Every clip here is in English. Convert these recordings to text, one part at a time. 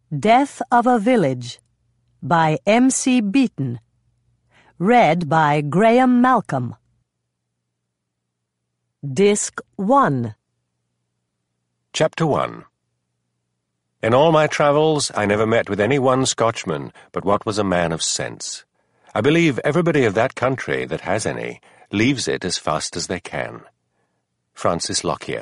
Death of a Village by M.C. Beaton. Read by Graham Malcolm. Disc 1. Chapter 1. In all my travels, I never met with any one Scotchman but what was a man of sense. I believe everybody of that country that has any leaves it as fast as they can. Francis Lockyer.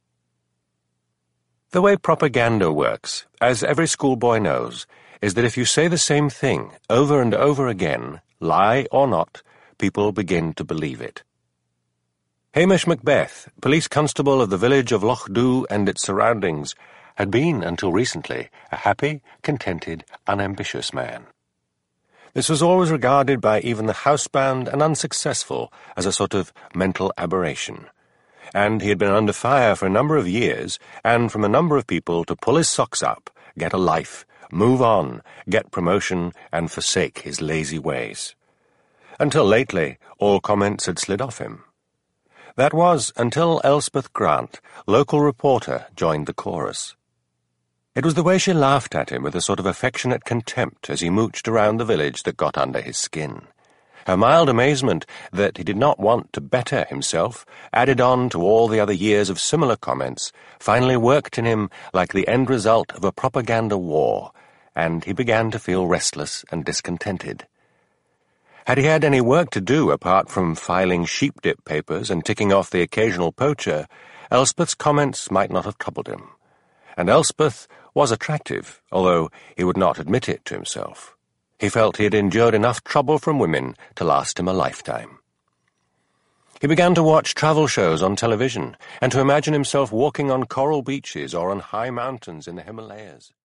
The way propaganda works, as every schoolboy knows, is that if you say the same thing over and over again, lie or not, people begin to believe it. Hamish Macbeth, police constable of the village of Lochdoe and its surroundings, had been, until recently, a happy, contented, unambitious man. This was always regarded by even the housebound and unsuccessful as a sort of mental aberration, and he had been under fire for a number of years, and from a number of people to pull his socks up, get a life, move on, get promotion, and forsake his lazy ways. Until lately, all comments had slid off him. That was until Elspeth Grant, local reporter, joined the chorus. It was the way she laughed at him with a sort of affectionate contempt as he mooched around the village that got under his skin. Her mild amazement that he did not want to better himself, added on to all the other years of similar comments, finally worked in him like the end result of a propaganda war, and he began to feel restless and discontented. Had he had any work to do apart from filing sheep-dip papers and ticking off the occasional poacher, Elspeth's comments might not have troubled him. And Elspeth was attractive, although he would not admit it to himself. He felt he had endured enough trouble from women to last him a lifetime. He began to watch travel shows on television and to imagine himself walking on coral beaches or on high mountains in the Himalayas.